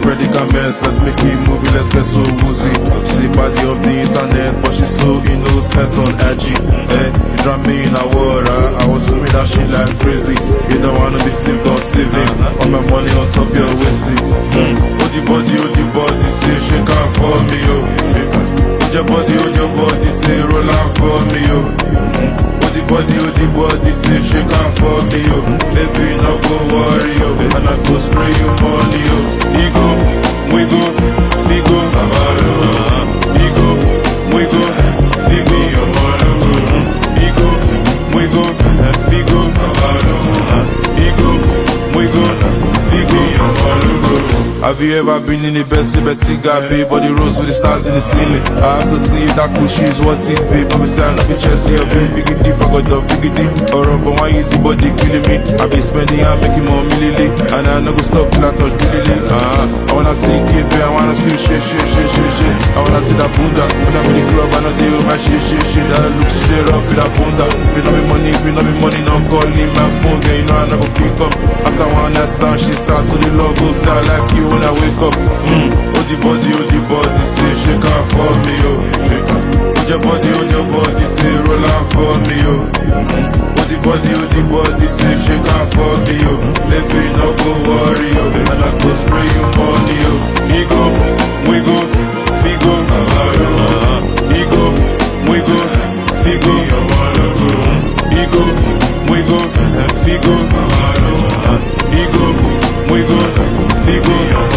predicaments. Let's make it movie, let's get so woozy. She's the body of the internet, but she's so innocent on edgy. You drown me in a water, I was swimming that shit like crazy. You don't wanna be simp, don't save it. All my money on top your waist. Hold the body, say shake out for me, yo. Hold your body, say roll out for me, yo. Hold the body, say shake out for me, yo. Baby, no go worry, yo. And I go spray you money, yo. Ego, we go, figo, ego, we go, figo, your money, ego, we go, figo, ego, we go, figo, your money. Have you ever been in the best liberty gabi? Body rolls with the stars in the ceiling. I have to see that cushy is what it be. But me say I'm not chest, you're being figgy deep. I got the figgy deep. Or but why easy body killing me? I be spending, I'm making more millilly. And I never stop till I touch millilly. I wanna see KB, I wanna see shit. I wanna see that bunda. When I'm in the club, I know they with my shit. I look straight up with that bunda. If you know me money, don't call me my phone. Then you know I never pick up. After one night stand, she start to the logo. Say I like you when I wake up. Hold the body, say shake out for me, yo. Hold your body, say roll out for me, yo. Hold the body, say shake out for me, yo. Baby, no go worry, yo. And I go spray you money, yo. Ego, we go, figo, ego, we go, figo, ego, we go, figo, ego, we go, figo.